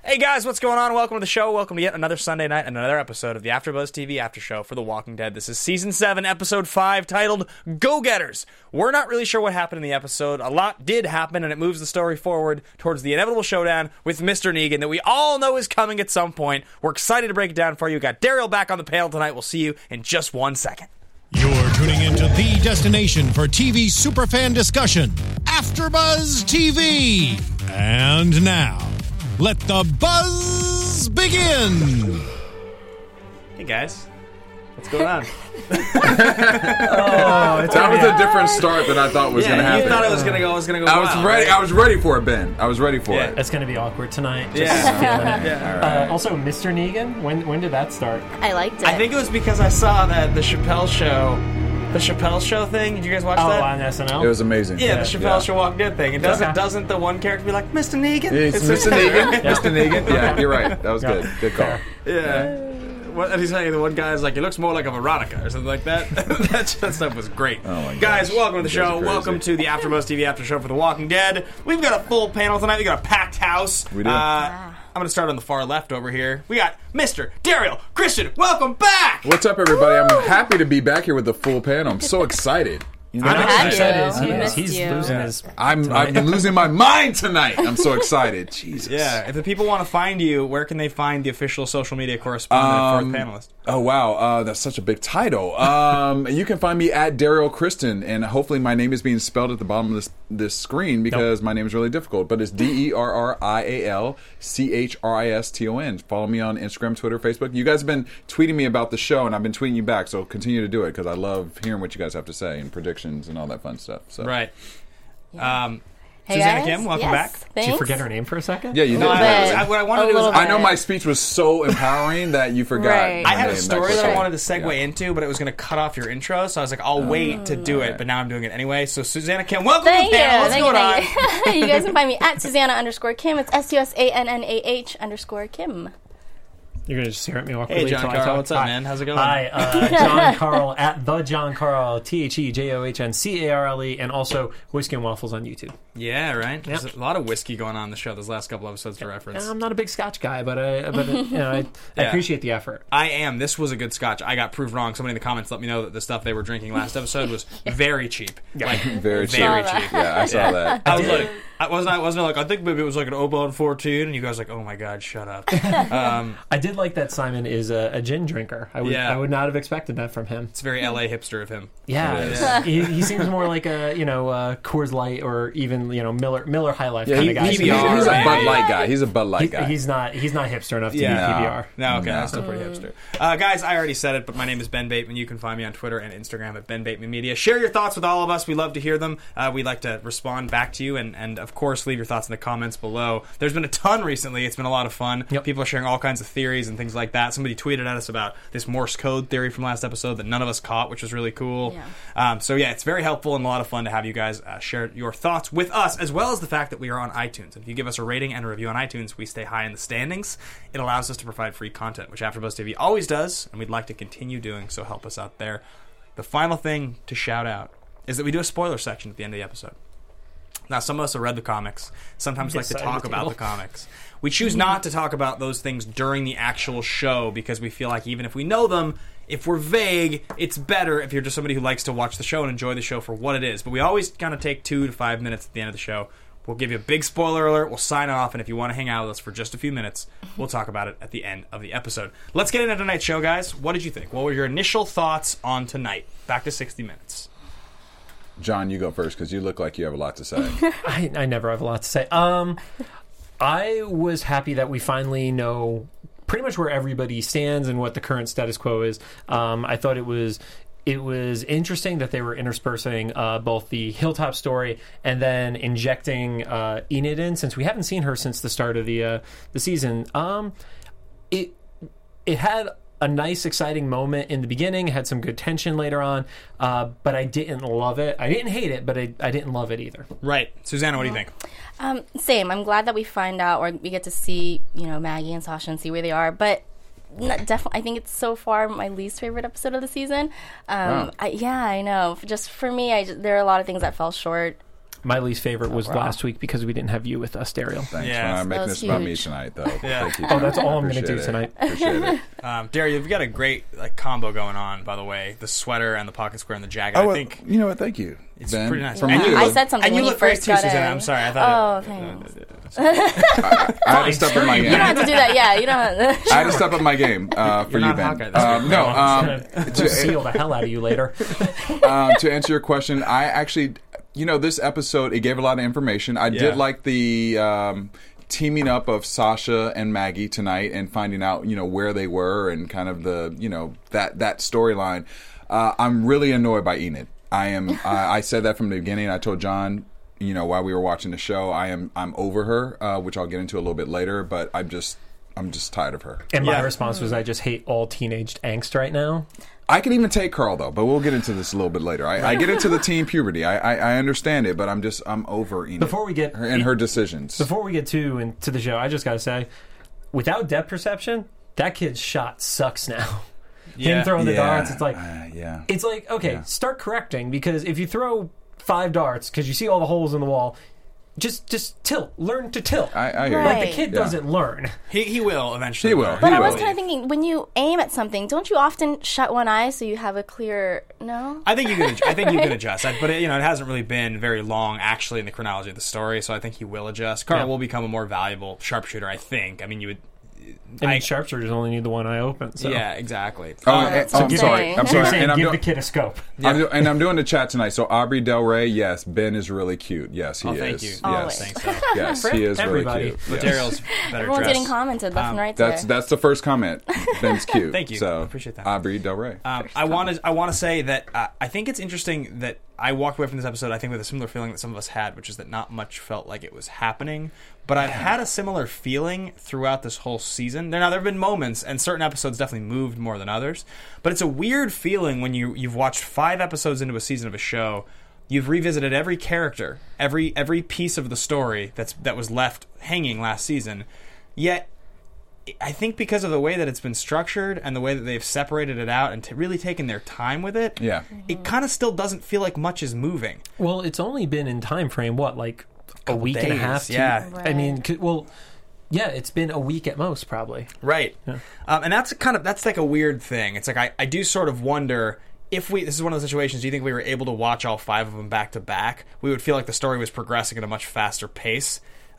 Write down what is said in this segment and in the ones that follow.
Hey guys, what's going on? Welcome to the show. Welcome to yet another Sunday night and another episode of the AfterBuzz TV After Show for The Walking Dead. This is Season 7, Episode 5, titled Go-Getters. We're not really sure what happened in the episode. A lot did happen, and it moves the story forward towards the inevitable showdown with Mr. Negan that we all know is coming at some point. We're excited to break it down for you. We got Daryl back on the panel tonight. We'll see you in just 1 second. You're tuning into the destination for TV superfan discussion, AfterBuzz TV. And now, let the buzz begin. Hey guys, what's going on? That was a different start than I thought was going to happen. You thought it was going to go. I was ready. I was ready for it, Ben. I was ready for it. It's going to be awkward tonight. Yeah. Just feeling it. Yeah. Also, Mr. Negan, when did that start? I liked it. I think it was because I saw that the Chappelle Show thing. Did you guys watch that? On SNL? It was amazing. Yeah, the Chappelle Show Walking Dead thing. And doesn't the one character be like, Mr. Negan? It's Mr. Negan. Mr. Negan. Yeah, you're right. That was good. Good call. Yeah. What did he say? The one guy's like, he looks more like a Veronica or something like that. that stuff was great. Oh my guys, gosh. welcome to the You guys show. are crazy. Welcome to the AfterBuzz TV After Show for The Walking Dead. We've got a full panel tonight. We got a packed house. We do. I'm going to start on the far left over here. We got Mr. Daryl Christian. Welcome back! What's up, everybody? I'm happy to be back here with the full panel. I'm so excited. You know? I'm Had excited. you. He's Missed you. losing his... I'm losing my mind tonight. I'm so excited. Jesus. Yeah, if the people want to find you, where can they find the official social media correspondent, fourth panelist? Oh, wow. That's such a big title. You can find me at Daryl Kristen, and hopefully my name is being spelled at the bottom of this screen because my name is really difficult, but it's DERRIALCHRISTON. Follow me on Instagram, Twitter, Facebook. You guys have been tweeting me about the show, and I've been tweeting you back, so continue to do it because I love hearing what you guys have to say and predictions and all that fun stuff. So. Right. Hey Susanna guys. Kim, welcome Yes, back. Thanks. Did you forget her name for a second? Yeah, you did. No, bit. what I wanted to do A was little I know bit. my speech was so empowering that you forgot. Right. my I had a name. story That's that I okay. wanted to segue Yeah. into, but it was going to cut off your intro, so I was like, I'll wait to do it, but now I'm doing it anyway. So Susanna Kim, welcome Thank to the you. panel. What's Thank going on? you. You guys can find me at Susanna_Kim. It's SUSANNAH_Kim. You're going to just stare at me awkwardly. Hey, John till I Carl, talk? what's up, Hi. man? How's it going? Hi, John Carl at the John Carl, TheJohnCarle, and also Whiskey and Waffles on YouTube. Yeah, right? There's a lot of whiskey going on in the show those last couple episodes to reference. I'm not a big Scotch guy, but I appreciate the effort. I am. This was a good scotch. I got proved wrong. Somebody in the comments let me know that the stuff they were drinking last episode was very cheap. Like, Very cheap. very Saw cheap. Yeah, I saw that. I was like, I wasn't like, I think maybe it was like an Oban 14, and you guys were like, oh my god, shut up. I did like that Simon is a gin drinker. I would not have expected that from him. It's very LA hipster of him. Yeah, he seems more like a Coors Light or even Miller High Life Yeah, kind of guy. he's PBR, a right? Bud Light guy. He's a Bud Light guy. He's not hipster enough to be Yeah. PBR. No, okay, No. that's still pretty hipster. Guys, I already said it, but my name is Ben Bateman. You can find me on Twitter and Instagram at Ben Bateman Media. Share your thoughts with all of us. We love to hear them. We like to respond back to you, and of course, leave your thoughts in the comments below. There's been a ton recently. It's been a lot of fun. Yep. People are sharing all kinds of theories and things like that. Somebody tweeted at us about this Morse code theory from last episode that none of us caught, which was really cool. So yeah, it's very helpful and a lot of fun to have you guys share your thoughts with us, as well as the fact that we are on iTunes. If you give us a rating and a review on iTunes, we stay high in the standings. It allows us to provide free content, which AfterBuzz TV always does, and we'd like to continue doing, so help us out there. The final thing to shout out is that we do a spoiler section at the end of the episode. Now, some of us have read the comics, sometimes like to talk about the comics. We choose not to talk about those things during the actual show because we feel like even if we know them, if we're vague, it's better if you're just somebody who likes to watch the show and enjoy the show for what it is. But we always kind of take 2 to 5 minutes at the end of the show. We'll give you a big spoiler alert, we'll sign off, and if you want to hang out with us for just a few minutes, we'll talk about it at the end of the episode. Let's get into tonight's show, guys. What did you think? What were your initial thoughts on tonight? Back to 60 minutes. John, you go first because you look like you have a lot to say. I never have a lot to say. I was happy that we finally know pretty much where everybody stands and what the current status quo is. I thought it was interesting that they were interspersing both the Hilltop story and then injecting Enid in, since we haven't seen her since the start of the season. It had a nice, exciting moment in the beginning. It had some good tension later on, but I didn't love it. I didn't hate it, but I didn't love it either. Right. Susanna, what do you think? Same. I'm glad that we find out, or we get to see, Maggie and Sasha and see where they are. But definitely, I think it's so far my least favorite episode of the season. Wow. I know. Just for me, there are a lot of things that fell short. My least favorite was Overall. last week because we didn't have you with us, Daryl. Thanks Yeah, for not that making was this about me huge. tonight, though. Yeah. Thank you, Oh, that's John. all I'm gonna Appreciate do it. tonight. Appreciate it. Daryl, you've got a great combo going on, by the way. The sweater and the pocket square and the jacket. Oh, I think you know what? Thank you. it's Ben. pretty nice. From And you. you I look- said something and when you you look great first too, got Susanna. in. I'm sorry. I Oh, thought. thanks. I had to step up my You game. don't have to do that. Yeah, you don't have to. I had to step up my game for You're you, not Ben. Hawkeye, that's We'll To seal the hell out of you later. to answer your question, I actually, this episode, it gave a lot of information. I Yeah. did like the teaming up of Sasha and Maggie tonight and finding out, where they were and kind of the, that storyline. I'm really annoyed by Enid. I am. I said that from the beginning. I told John, while we were watching the show, I'm over her, which I'll get into a little bit later. But I'm just tired of her. And my Yeah. response was, I just hate all teenage angst right now. I can even take Carl though, but we'll get into this a little bit later. I get into the teen puberty. I understand it, but I'm over Enid. Before we get- her and her decisions. Before we get into the show, I just got to say, without depth perception, that kid's shot sucks now. Yeah. Him throwing the darts, it's like, yeah. it's like, okay, Yeah. start correcting, because if you throw 5 darts because you see all the holes in the wall, just tilt. Learn to tilt. I hear Right. Like, you. the kid Yeah. doesn't learn. He will eventually. He will. learn. But He I was will. kind of thinking, when you aim at something, don't you often shut one eye so you have a clear no? I think you can. I think you can adjust. But it hasn't really been very long actually in the chronology of the story, so I think he will adjust. Carl Yeah. will become a more valuable sharpshooter. I think. I mean, you would. I mean, sharpshooters only need the one eye open. So. Yeah, exactly. Oh, I'm I'm give- sorry. I'm So You're sorry. saying And I'm give doing, the kid a scope. I'm doing the chat tonight. So Aubrey Del Rey, yes. Ben is really cute. Yes, he Oh, is. thank you. Yes, Always. Thanks. So. yes, For he is everybody. really cute. But Yes. Daryl's better Everyone's dressed. getting commented left and right That's there. the first comment. Ben's cute. Thank you. So Appreciate that. Aubrey Del Rey. I want to say that I think it's interesting that I walked away from this episode, I think, with a similar feeling that some of us had, which is that not much felt like it was happening. But I've had a similar feeling throughout this whole season. Now, there have been moments, and certain episodes definitely moved more than others. But it's a weird feeling when you've watched 5 episodes into a season of a show. You've revisited every character, every piece of the story that was left hanging last season. Yet, I think because of the way that it's been structured and the way that they've separated it out and really taken their time with it, Yeah. it kind of still doesn't feel like much is moving. Well, it's only been in time frame, what, like a week and a days, half? yeah. I mean, yeah, it's been a week at most, probably. Right. And that's like a weird thing. It's like I do sort of wonder if this is one of those situations, do you think we were able to watch all 5 of them back to back, we would feel like the story was progressing at a much faster pace.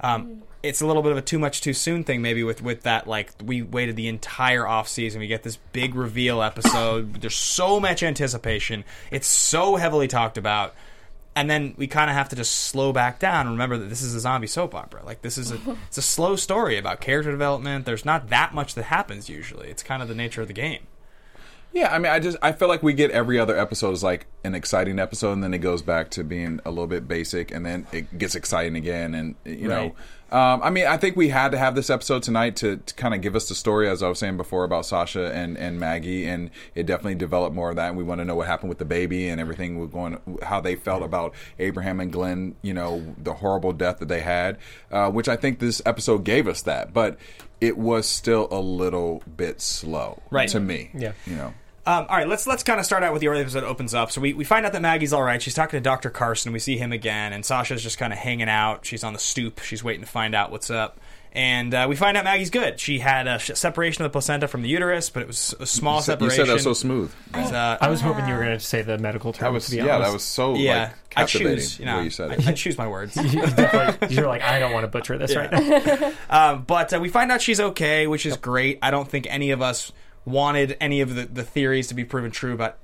It's a little bit of a too much too soon thing maybe with that, like we waited the entire off season, we get this big reveal episode, there's so much anticipation, it's so heavily talked about, and then we kind of have to just slow back down and remember that this is a zombie soap opera. Like it's a slow story about character development. There's not that much that happens usually. It's kind of the nature of the game. Yeah, I mean, I feel like we get every other episode as like an exciting episode, and then it goes back to being a little bit basic, and then it gets exciting again, and you know. I mean, I think we had to have this episode tonight to kind of give us the story, as I was saying before, about Sasha and Maggie, and it definitely developed more of that. And we want to know what happened with the baby and everything, how they felt about Abraham and Glenn, the horrible death that they had, which I think this episode gave us that, but it was still a little bit slow to me. Yeah. All right, let's kind of start out with the early episode opens up. So we find out that Maggie's all right. She's talking to Dr. Carson. We see him again, and Sasha's just kind of hanging out. She's on the stoop. She's waiting to find out what's up. And we find out Maggie's good. She had a separation of the placenta from the uterus, but it was a small separation. You said that so smooth. I was hoping you were going to say the medical term. That was to be honest. that was so yeah, like I captivating choose. the way you said it. I choose my words. You're like, I don't want to butcher this right now. But we find out she's okay, which is great. I don't think any of us wanted any of the theories to be proven true about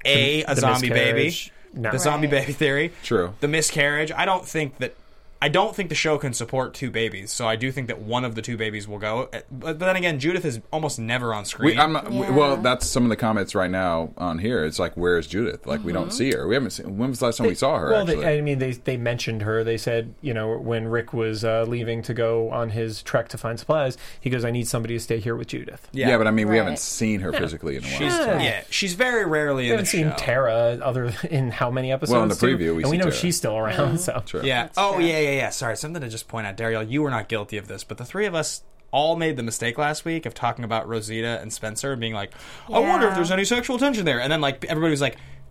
a The zombie baby. miscarriage. No. The zombie baby theory. True. The miscarriage. I don't think the show can support 2 babies, so I do think that one of the 2 babies will go. But then again, Judith is almost never on screen. Well, that's some of the comments right now on here. It's like, where's Judith? Like, we don't see her. We haven't seen. When was the last time we saw her? Well, Actually, they mentioned her. They said, when Rick was leaving to go on his trek to find supplies, he goes, I need somebody to stay here with Judith. yeah, but I mean, we Right. haven't seen her physically in a while. She's very rarely We in haven't the seen show. In how many episodes? Well, in the too? preview, we and we see know Tara. she's still around. So True. Yeah. true. Yeah. Sorry, something to just point out, Daryl. You were not guilty of this, but the 3 of us all made the mistake last week of talking about Rosita and Spencer and being like, I wonder if there's any sexual tension there. And then like everybody was like,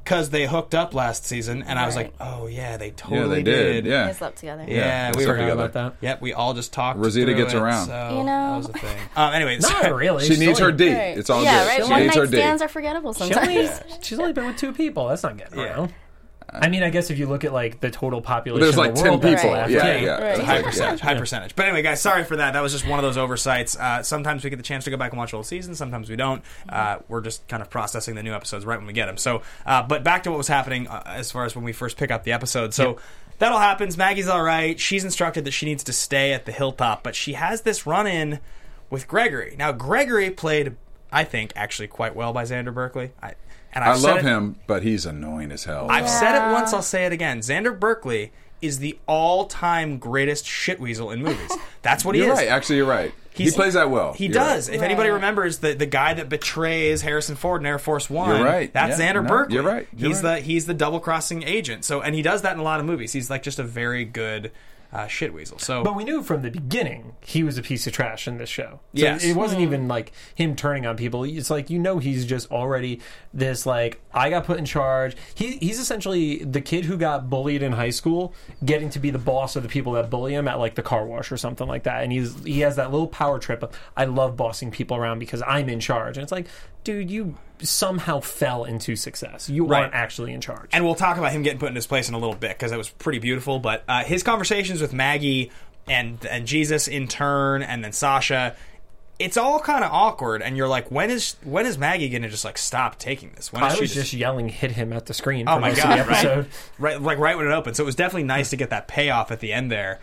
because they hooked up last season, and I was like, oh yeah, they totally did. Yeah, They slept together. Yeah, they we were slept together. about that. Yep, we all just talked. Rosita through gets it, around. So You know. that was the thing. Anyway, Not really. She needs her D. Right. It's all yeah, good. right. She One needs night her D. stands are forgettable sometimes. She's only been with 2 people. That's not getting Yeah. around. I mean, I guess if you look at like the total population, There's like of the 10 world that's people. left, Yeah, Right. yeah. Right. It's high like, percentage, yeah. high percentage. But anyway, guys, sorry for that. That was just one of those oversights. Sometimes we get the chance to go back and watch the whole season. Sometimes we don't. We're just kind of processing the new episodes right when we get them. So, but back to what was happening as far as when we first pick up the episode. So that all happens. Maggie's all right. She's instructed that she needs to stay at the hilltop, but she has this run-in with Gregory. Now, Gregory played, I think, actually quite well by Xander Berkeley. I love him, but he's annoying as hell. I've said it once, I'll say it again. Xander Berkeley is the all-time greatest shitweasel in movies. That's what he You're is. right. Actually, you're right. He plays that well. He You're does. right. If anybody remembers the guy that betrays Harrison Ford in Air Force One, You're right. that's Yeah, Xander no, Berkeley. you're right. You're He's the double-crossing agent. So, and he does that in a lot of movies. He's like just a very good shitweasel. So, But we knew from the beginning he was a piece of trash in this show. So Yes. it wasn't even like him turning on people. It's like, he's just already this, like, I got put in charge. He's essentially the kid who got bullied in high school getting to be the boss of the people that bully him at like the car wash or something like that. And he has that little power trip of, I love bossing people around because I'm in charge. And it's like, dude, you somehow fell into success. You Right. aren't actually in charge. and we'll talk about him getting put in his place in a little bit because it was pretty beautiful. But his conversations with Maggie and Jesus in turn, and then Sasha, it's all kind of awkward. And you're like, when is Maggie going to just like stop taking this? When is I she was just yelling, hit him at the screen for Oh my most god! of the episode. Right when it opened. So it was definitely nice to get that payoff at the end there.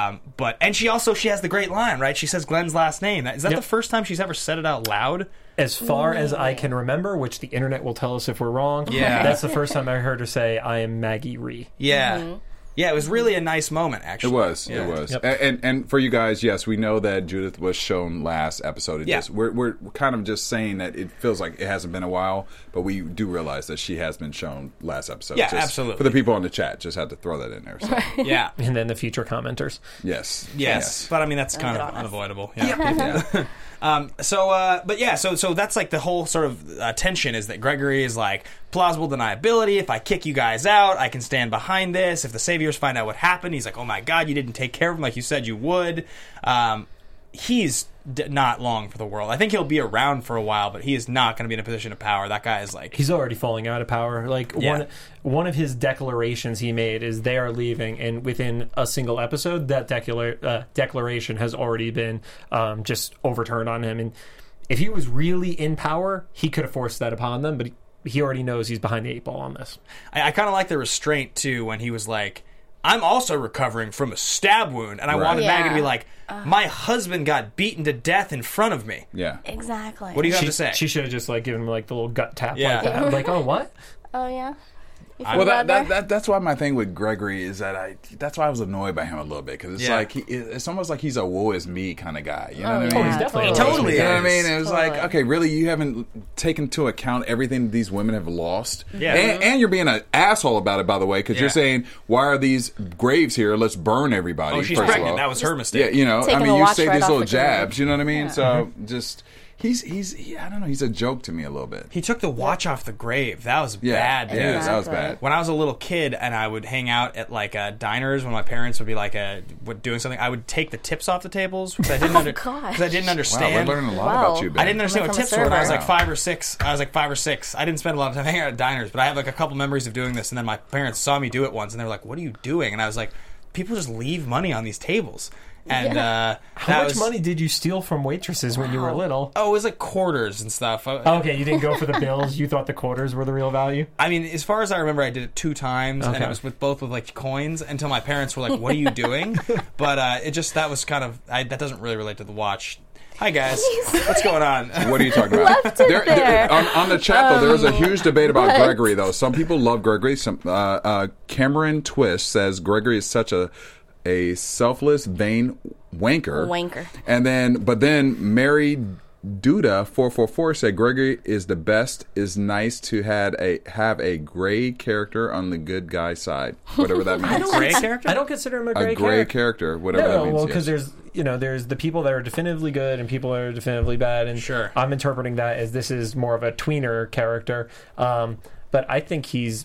And she has the great line, right? She says Glenn's last name. Is that Yep. the first time she's ever said it out loud? As far as I can remember, which the internet will tell us if we're wrong, Yeah. that's the first time I heard her say, I am Maggie Rhee. Yeah. Yeah, it was really a nice moment, actually. It was. Yeah. It was. Yep. And for you guys, yes, we know that Judith was shown last episode. Yeah. We're kind of just saying that it feels like it hasn't been a while, but we do realize that she has been shown last episode. Yeah, Just absolutely. For the people in the chat, just had to throw that in there. So, Yeah. And then the future commenters. yes. Yes. But I mean, that's kind of honest. unavoidable. Yeah. Yeah. So that's like the whole sort of tension is that Gregory is like, plausible deniability. If I kick you guys out, I can stand behind this. If the Saviors find out what happened, he's like, oh my god, you didn't take care of him like you said you would. He's not long for the world. I think he'll be around for a while, but he is not going to be in a position of power. That guy is like... He's already falling out of power. Like, Yeah. one of his declarations he made is they are leaving, and within a single episode, that declaration has already been just overturned on him. And if he was really in power, he could have forced that upon them, but he already knows he's behind the 8 ball on this. I kind of like the restraint, too, when he was like, I'm also recovering from a stab wound. And I wanted Yeah. Maggie to be like, my husband got beaten to death in front of me. Yeah. Exactly. What do you have to say? She should have just like given him like the little gut tap Yeah. like that. Like, oh, what? Oh yeah. You Well, feel better? that's why my thing with Gregory is that that's why I was annoyed by him a little bit, because it's Yeah. like it's almost like he's a woe is me kind of guy. You know what I yeah. mean? he's definitely Totally You know what I is. mean? It was like, Totally. okay, really, you haven't taken into account everything these women have lost, Yeah. and you're being an asshole about it, by the way, because Yeah. you're saying, why are these graves here? Let's burn everybody. Oh, she's first of pregnant. all. That was her mistake. Yeah, you know, Taking I the mean, you watch say right these off little the grave. jabs. You know what I mean? Yeah. So just. He's I don't know, he's a joke to me a little bit. He took the watch off the grave. That was Yeah, bad, dude. yeah, that was Exactly. bad. When I was a little kid and I would hang out at like diners when my parents would be like doing something, I would take the tips off the tables because I didn't gosh. because I didn't Wow, understand. we're learning a lot Wow. about you, Ben. I didn't understand what Coming tips from were a when I was server. like 5 or 6. I was like 5 or 6. I didn't spend a lot of time hanging out at diners, but I have like a couple memories of doing this. And then my parents saw me do it once, and they were like, "What are you doing?" And I was like, "People just leave money on these tables." And How much money did you steal from waitresses when you were little? Oh, it was like quarters and stuff. Okay, you didn't go for the bills. You thought the quarters were the real value. I mean, as far as I remember, I did it 2 times, and Okay. it was with like coins until my parents were like, "What are you doing?" But that was kind of that doesn't really relate to the watch. Hi guys, what's going on? What are you talking about? Left it there. On the chat though, there was a huge debate about Gregory though. Some people love Gregory. Some Cameron Twist says Gregory is such a selfless, vain wanker. And but then Mary Duda 444 said Gregory is the best. Is nice to have a gray character on the good guy side, whatever that means. Gray character? I don't consider him a A gray gray character. character, whatever that No, means. well, yes. because there's the people that are definitively good and people that are definitively bad, and Sure. I'm interpreting that as this is more of a tweener character. but I think he's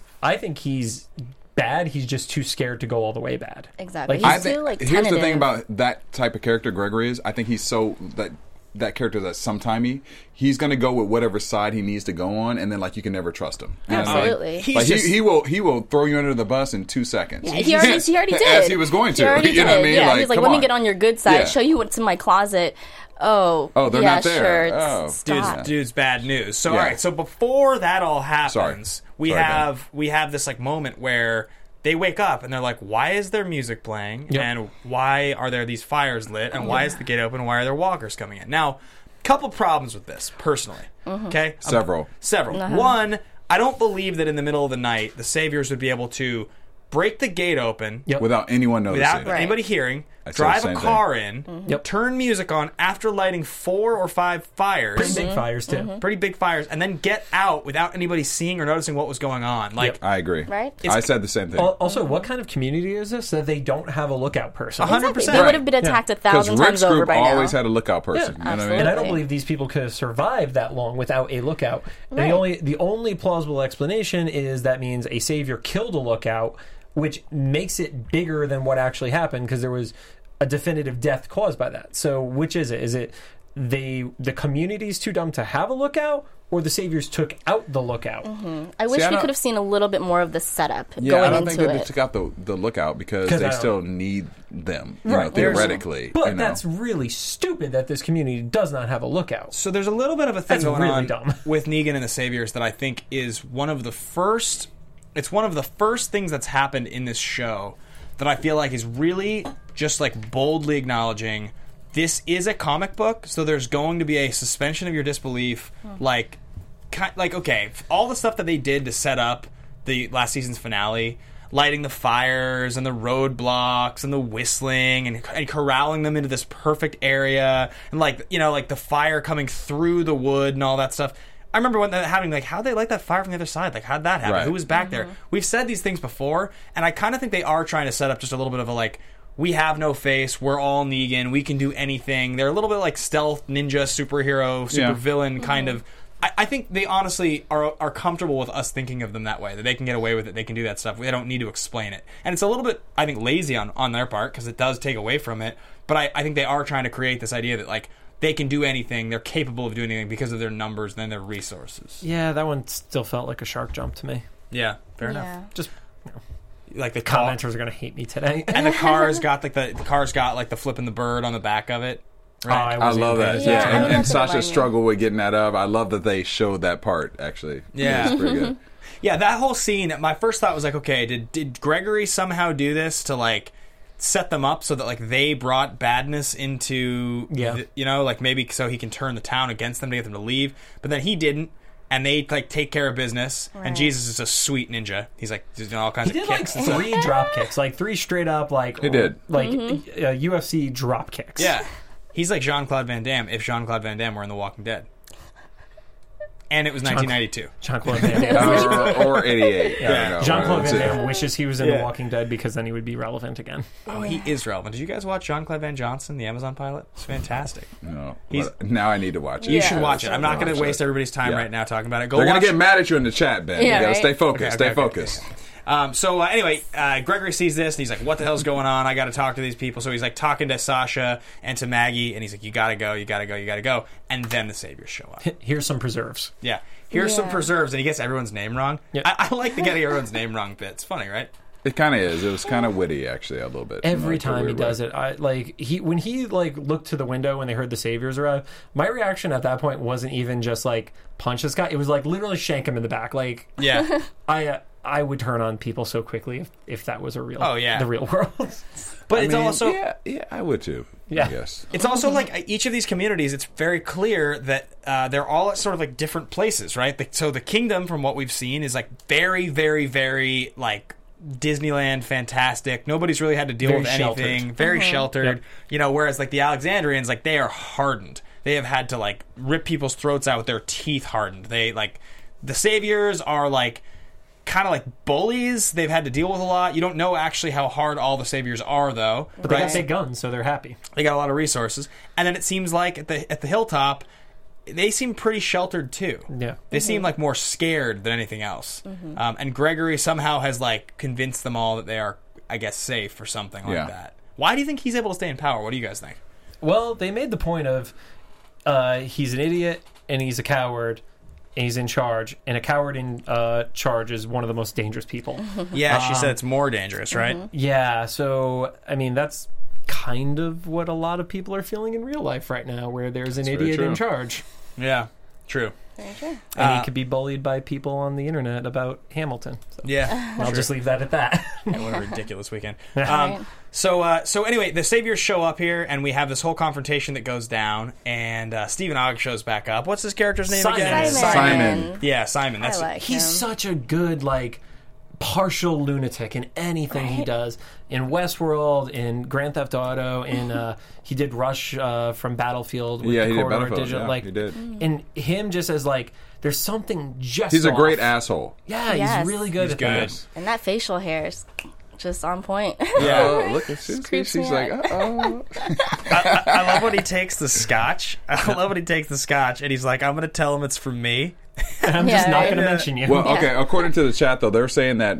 bad. He's just too scared to go all the way bad. Exactly. Like, He's too, like, here's the tentative. thing about that type of character Gregory is. I think he's so that character that's sometimey. He's going to go with whatever side he needs to go on, and then like you can never trust him. You know what I mean? Absolutely. Like he will throw you under the bus in 2 seconds. Yeah, he already did. As he was going to. He already You know what I did. mean? Yeah, Like, he's like, come let me on. get on your good side, Yeah. show you what's in my closet. Oh, they're yeah, not there. sure. Oh. Stop. Dude's bad news. So Yeah. all right, so before that all happens, Sorry. we Sorry, have this like moment where they wake up and they're like, why is there music playing? Yep. And why are there these fires lit? And why is the gate open? And why are there walkers coming in? Now, couple problems with this, personally. Okay? Several. One, I don't believe that in the middle of the night, the Saviors would be able to break the gate open Yep. Without anyone noticing. without Right. anybody hearing, I said drive the a same car thing. in, Yep. turn music on after lighting 4 or 5 fires. Pretty big fires too. Pretty big fires, and then get out without anybody seeing or noticing what was going on. Like, I agree. Right? I said the same thing. Also, what kind of community is this that they don't have a lookout person? 100%. They would have been attacked a Because thousand Rick's times over group by always now. had a lookout person. Yeah, You know what I mean? And I don't Absolutely. believe these people could have survived that long without a lookout. And Right. the only plausible explanation is that means a savior killed a lookout, which makes it bigger than what actually happened because there was a definitive death caused by that. So which is it? Is it the community's too dumb to have a lookout, or the saviors took out the lookout? I wish I we don't- could have seen a little bit more of the setup Yeah, going I don't think into that they it. took out the lookout because 'Cause I they don't- still need them, you know, Right. theoretically. But you know. that's really stupid that this community does not have a lookout. so there's a little bit of a thing That's going really on dumb. with Negan and the Saviors that I think is one of the first. It's one of the first things that's happened in this show that I feel like is really just like boldly acknowledging this is a comic book, so there's going to be a suspension of your disbelief. Like okay, all the stuff that they did to set up the last season's finale, lighting the fires and the roadblocks and the whistling and corralling them into this perfect area, and like the fire coming through the wood and all that stuff. I remember when that happening, like, how'd they light that fire from the other side? Like, how'd that happen? Right. Who was back there? We've said these things before, and I kind of think they are trying to set up just a little bit of a, like, we have no face, we're all Negan, we can do anything. They're a little bit like stealth, ninja, superhero, supervillain kind of. I think they honestly are comfortable with us thinking of them that way, that they can get away with it, they can do that stuff. They don't need to explain it. And it's a little bit, I think, lazy on their part, because it does take away from it. But I think they are trying to create this idea that, like, they can do anything, they're capable of doing anything because of their numbers and their resources. Yeah, that one still felt like a shark jump to me. Yeah, fair enough. Yeah. Just Like the car, commenters are going to hate me today. and the car's got the flipping the bird on the back of it. Right? I love that. Yeah, Yeah, I and, love that Sasha's line, yeah. struggle with getting that up. I love that they showed that part. Actually, Yeah. it's pretty good. Yeah, that whole scene, my first thought was like, okay, did Gregory somehow do this to, like, set them up so that, like, they brought badness into, like, maybe so he can turn the town against them to get them to leave? But then he didn't, and they, like, take care of business, and Right. Jesus is a sweet ninja. He's, like, doing all kinds He of did like kicks and stuff. 3 drop kicks, like 3 straight up, like He did. like UFC drop kicks. Yeah. He's like Jean-Claude Van Damme if Jean-Claude Van Damme were in The Walking Dead. And it was 1992. Jean-Claude Van Damme. Or 88. I don't know. Jean-Claude That's Van it. Damme wishes he was in Yeah. The Walking Dead because then he would be relevant again. Oh, he is relevant. Did you guys watch Jean-Claude Van Johnson, the Amazon pilot? It's fantastic. No, He's- but now I need to watch it. You Yeah. should watch it. I'm not going to Watch waste it. everybody's time Yeah. right now talking about it. Go They're watch gonna get mad at you in the chat, Ben. Yeah, You gotta right? stay focused. Okay, Stay focused. So anyway, Gregory sees this and he's like, what the hell's going on? I got to talk to these people. So he's like talking to Sasha and to Maggie, and he's like, you gotta go. And then the Saviors show up. Here's some preserves. Yeah. Here's some Yeah. preserves, and he gets everyone's name wrong. Yeah. I like the getting everyone's name wrong bit. It's funny, right? It kind of is. It was kind of witty, actually, a little bit. Every Like, a time he weird does way. it, when he looked to the window when they heard the Saviors arrive, my reaction at that point wasn't even just like punch this guy. It was like literally shank him in the back. Like Yeah. I would turn on people so quickly if that was a real the real world. But I it's mean, also yeah, I would too. Yeah. I guess. It's also like each of these communities, it's very clear that they're all at sort of like different places, right? So the kingdom, from what we've seen, is like very, very, very like Disneyland fantastic. Nobody's really had to deal Very with anything. sheltered. Very sheltered. Yep. Whereas like the Alexandrians, like they are hardened. They have had to like rip people's throats out with their teeth hardened. They like the Saviors are like kind of like bullies. They've had to deal with a lot. You don't know actually how hard all the Saviors are, though. But they got big guns, so they're happy. They got a lot of resources, and then it seems like at the hilltop, they seem pretty sheltered too. Yeah. They seem like more scared than anything else. And Gregory somehow has like convinced them all that they are, I guess, safe or something like that. Why do you think he's able to stay in power? What do you guys think? Well, they made the point of he's an idiot and he's a coward and he's in charge, and a coward in charge is one of the most dangerous people. Yeah, she said it's more dangerous, right? Yeah, so, I mean, that's kind of what a lot of people are feeling in real life right now, where there's an idiot in charge. Yeah, true. Very true. And he could be bullied by people on the internet about Hamilton. So Yeah. I'll just leave that at that. Yeah, what a ridiculous weekend. Right. So anyway, the Saviors show up here, and we have this whole confrontation that goes down, and Stephen Ogg shows back up. What's his character's name again? Simon. Yeah, Simon. That's He's such a good, like, partial lunatic in anything he does. In Westworld, in Grand Theft Auto, in he did Rush from Battlefield with Yeah, the he did Corridor Battlefield. Digital. Yeah, like, he did. And him just as, like, there's something just He's a off. great asshole. Yeah, Yes. he's really good He's at good. that. And that facial hair is just on point. Yeah. Oh, look at Creeps she's me like, out. oh. I love when he takes the scotch. I love when he takes the scotch, and he's like, "I'm going to tell him it's from me." And I'm just Yeah, not right. going to mention you. Well, okay. According to the chat, though, they're saying that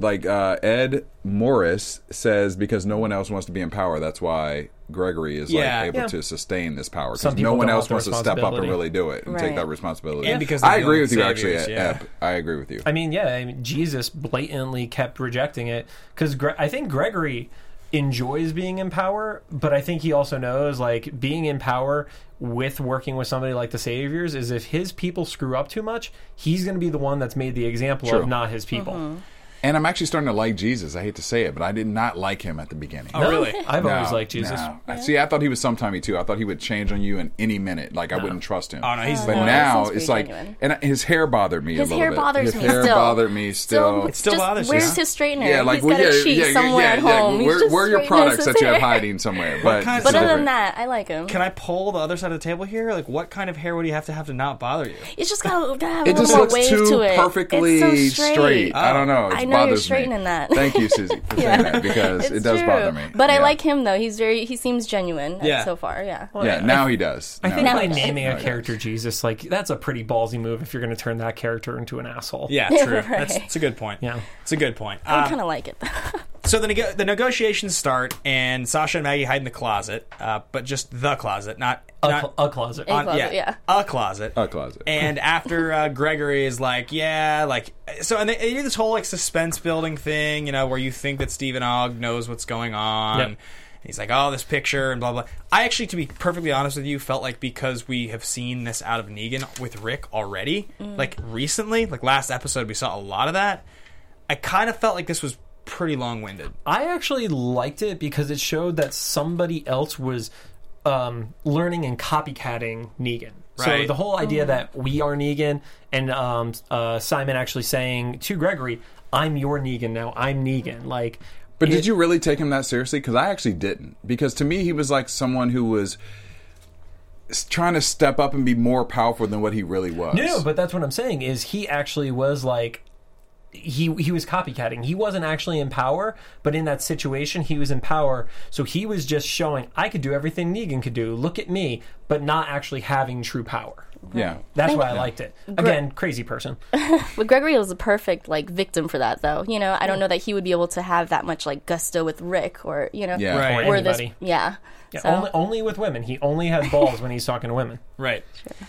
Ed Morris says because no one else wants to be in power, that's why Gregory is able to sustain this power Some because people no one don't else want the wants to step up and responsibility. really do it and take Right. that responsibility. And because I they're agree with you, saviors, actually. yeah. Ep. I agree with you. I mean, Jesus blatantly kept rejecting it because I think Gregory enjoys being in power, but I think he also knows, like, being in power with working with somebody like the Saviors is if his people screw up too much, he's going to be the one that's made the example True. of, not his people. And I'm actually starting to like Jesus. I hate to say it, but I did not like him at the beginning. Oh, really? I've always liked Jesus. No. See, I thought he was sometimey too. I thought he would change on you in any minute. Like I wouldn't trust him. Oh, no, he's But loyal. now Seems it's pretty like, genuine. and his hair bothered me His a little hair bit. bothers his me hair still. bothered me still. It still Just, bothers where's you. his straightener? Yeah, like He's got a sheet somewhere at home. He's just Where are your straightening products his that you have hair. hiding somewhere? But kind of- But So other different. than that, I like him. Can I pull the other side of the table here? Like, what kind of hair would you have to not bother you? It's just got to have a It little just more looks wave too to it. perfectly It's so straight. I don't know. It I know you're bothers straightening me. that. Thank you, Susie, for saying that because It's it does true. bother me. But I Yeah. like him though. He seems genuine so far. Yeah. Yeah, now he does. I Now think he by does. naming Now a he character does. Jesus, like, that's a pretty ballsy move if you're going to turn that character into an asshole. Yeah, true. Right. That's a good point. Yeah. It's a good point. I kind of like it. So the negotiations start, and Sasha and Maggie hide in the closet, but just the closet, not A closet. A closet, yeah. a closet. A closet. And after Gregory is like, and they do this whole like suspense building thing, where you think that Stephen Ogg knows what's going on. Yep. And he's like, oh, this picture and blah blah. I actually, to be perfectly honest with you, felt like because we have seen this out of Negan with Rick already, like recently, like last episode, we saw a lot of that. I kind of felt like this was pretty long-winded. I actually liked it because it showed that somebody else was learning and copycatting Negan. So Right. the whole idea that we are Negan and Simon actually saying to Gregory, I'm your Negan now, I'm Negan. Like, But did you really take him that seriously? Because I actually didn't. Because to me, he was like someone who was trying to step up and be more powerful than what he really was. No, but that's what I'm saying is he actually was like, he was copycatting. He wasn't actually in power, but in that situation, he was in power. So he was just showing, I could do everything Negan could do. Look at me, but not actually having true power. Yeah. That's why I liked it. Again, crazy person. But Gregory was a perfect like victim for that though. I don't know that he would be able to have that much like gusto with Rick or Yeah. Right. Or or this anybody. yeah. Yeah, So- only with women. He only has balls when he's talking to women. Right.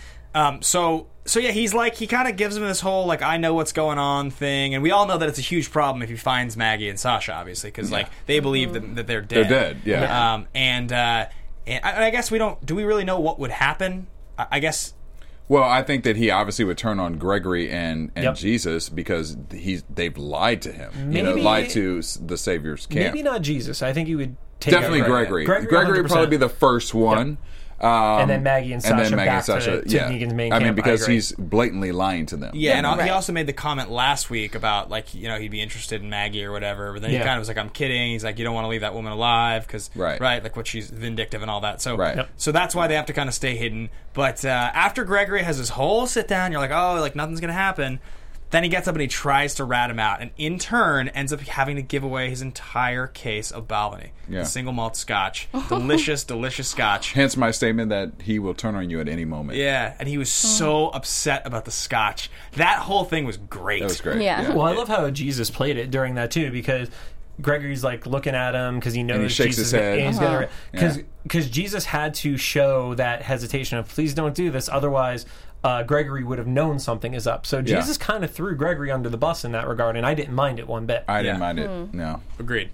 So yeah, he's like, he kind of gives him this whole like, I know what's going on thing, and we all know that it's a huge problem if he finds Maggie and Sasha, obviously, because like they believe that they're dead. They're dead, yeah. And I guess do we really know what would happen? I guess. Well, I think that he obviously would turn on Gregory and Yep. Jesus because they've lied to him. Maybe- lied to the Savior's camp. Maybe not Jesus. I think he would take Definitely out Gregory. Gregory Gregory would probably 100%. be the first one. And then Maggie and Sasha back to Negan's main I mean, camp. because I agree. he's blatantly lying to them. Yeah, and he Right. also made the comment last week about like he'd be interested in Maggie or whatever, but then he Yeah. kind of was like, I'm kidding. He's like, you don't want to leave that woman alive because Right. like what she's vindictive and all that. So Right. Yep. so that's why they have to kind of stay hidden. But after Gregory has his whole sit down, you're like, oh, like nothing's gonna happen. Then he gets up and he tries to rat him out, and in turn ends up having to give away his entire case of Balvenie, the single malt Scotch, delicious, delicious Scotch. Hence my statement that he will turn on you at any moment. Yeah, and he was so upset about the Scotch. That whole thing was great. That was great. Yeah. Well, I love how Jesus played it during that too, because Gregory's like looking at him because he knows And he shakes Jesus his head. and he's gonna because Jesus had to show that hesitation of please don't do this, otherwise Gregory would have known something is up. So Jesus kind of threw Gregory under the bus in that regard, and I didn't mind it one bit. I didn't mind it. No. Agreed.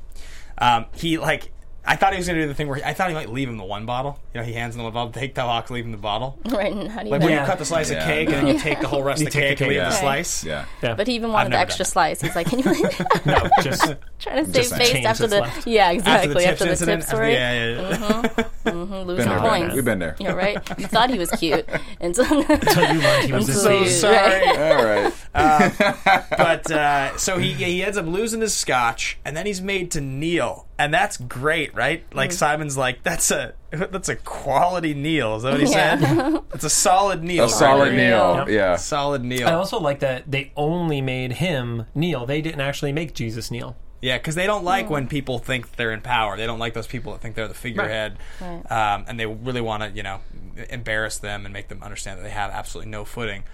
I thought he was going to do the thing where I thought he might leave him the one bottle. You know, he hands him the one bottle, take the box, leave him the bottle. Right, and how do you Like know? when you cut the slice of cake and then you take the whole rest of the cake and leave the slice. Yeah. But he even wanted the never extra done slice. He's like, can you please? No, just Trying to Just save face change after that's the left. exactly after the incident, tip story. Yeah. Lose Been some there, points. We've been there. Yeah, right. You thought he was cute until until you learned he was a until So you- sorry. All right. But so he ends up losing his Scotch, and then he's made to kneel, and that's great, right? Like Simon's like, that's a quality kneel. Is that what he said? It's a solid kneel. A solid Kneel. kneel. Yeah. Solid kneel. I also like that they only made him kneel. They didn't actually make Jesus kneel. Yeah, because they don't like when people think they're in power. They don't like those people that think they're the figurehead, Right. and they really want to, embarrass them and make them understand that they have absolutely no footing.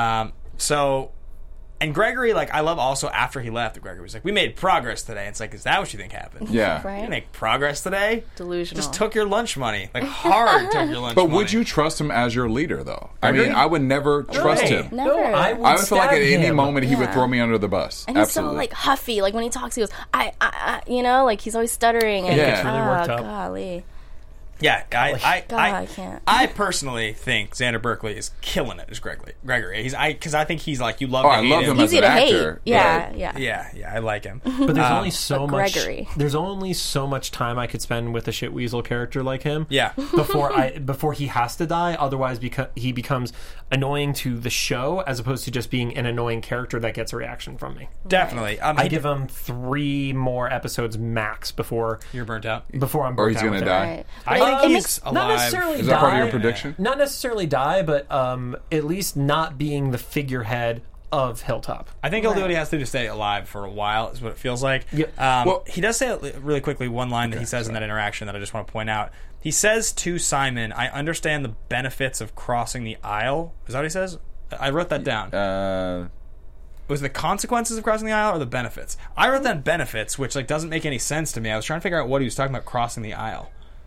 And Gregory, I love also after he left, Gregory was like, "We made progress today." It's like, is that what you think happened? Yeah. You Right. didn't make progress today. Delusional. Just took your lunch money, hard took your lunch But money. would you trust him as your leader, though? I Agree. mean, I would never trust him. Never. No, I would I would feel like at stab any him. moment he would Yeah. throw me under the bus. And he's Absolutely. so huffy. Like when he talks, he goes, I he's always stuttering. And, He gets really worked up. Golly. Yeah, I can't. I personally think Xander Berkeley is killing it as Gregory. Because I think he's you love. Oh, to I hate love him. him as Easy an to hate. actor. Yeah, but- yeah. Yeah, I like him. But there's only so but much. Gregory. There's only so much time I could spend with a shit weasel character like him. Yeah. Before he has to die. Otherwise, he becomes annoying to the show as opposed to just being an annoying character that gets a reaction from me. Definitely. I give him 3 more episodes max before You're burnt out. I'm burnt Or he's out going with to it. die. Right. I But think it he's makes- alive. Not necessarily Is that part of your die. prediction? Not necessarily die, but at least not being the figurehead of Hilltop. I think he'll do what he has to do to stay alive for a while, is what it feels like. Yep. Well- He does say really quickly one line that he says in that interaction that I just want to point out. He says to Simon, "I understand the benefits of crossing the aisle." Is that what he says? I wrote that down. Was it the consequences of crossing the aisle or the benefits? I wrote down benefits, which doesn't make any sense to me. I was trying to figure out what he was talking about crossing the aisle.